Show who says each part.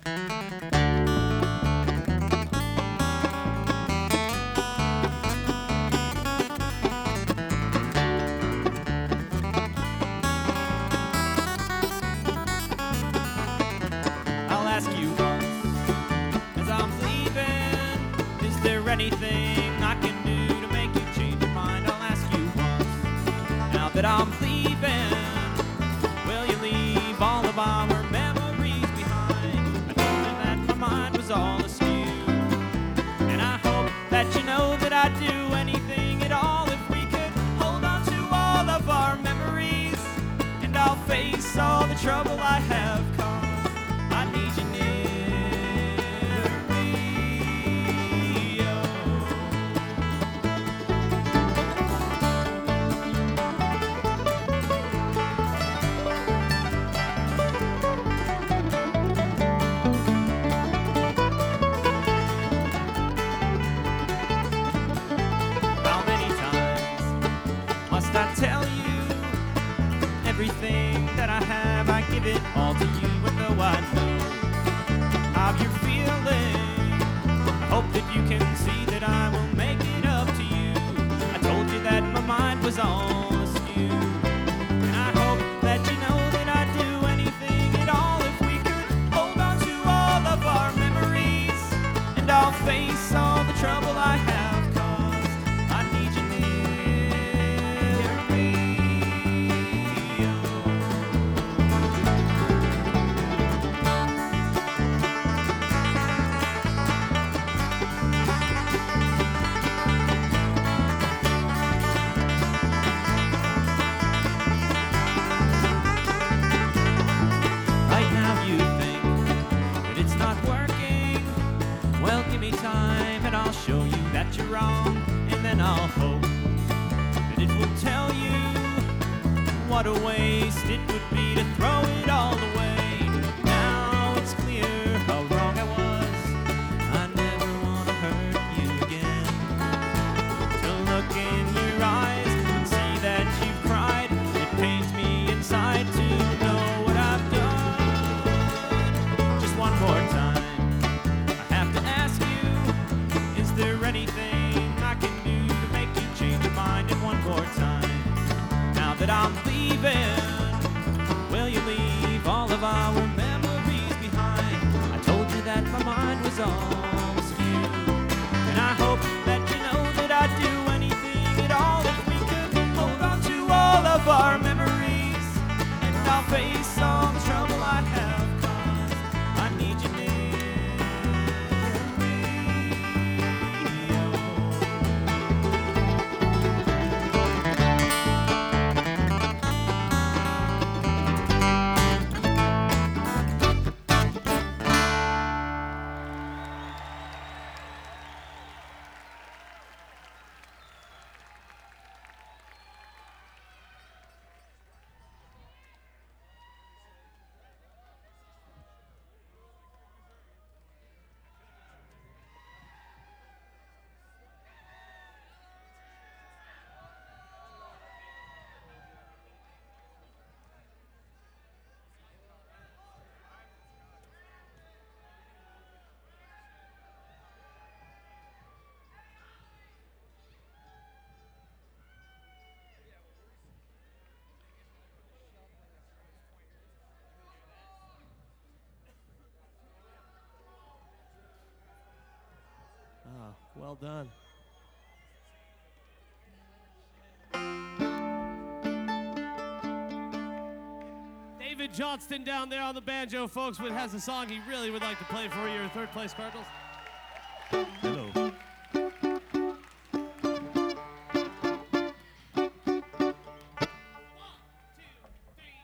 Speaker 1: I'll ask you once, as I'm leaving, is there anything I can do to make you change your mind? I'll ask you once, now that I'm leaving, will you leave all of our memories behind? I told you that my mind was all askew, and I hope that you know that I'd do anything at all if we could hold on to all of our memories, and I'll face all the trouble I have caused. I need you near me, How many times must I tell you everything that I have? I give it all to you, and though I know how you're feeling, I hope that you can see that I will make it up to you. I told you that my mind was all askew, and I hope that you know that I'd do anything at all if we could hold on to all of our memories, and I'll face all the trouble I have caused. I need you near me. Right now you think that it's not working. Well, give me time and I'll show you that you're wrong, and then I'll hope that it will tell you what a waste it would be to throw it all away. Now it's clear how wrong I was. I never want to hurt you again. To look in your eyes and see that you've cried, it pains me inside to know what I've done. Just one more time, I have to ask you, is there anything I can do to make you change your mind? And one more time, now that I'm leaving, will you leave all of our memories behind? I told you that my mind was all askew, and I hope that you know that I'd do anything at all if we could hold on to all of our memories, and I'll face all the trouble I have caused. I need you near me.
Speaker 2: Ah, well done. David Johnston down there on the banjo, folks, has a song he really would like to play for your third place Cardinals.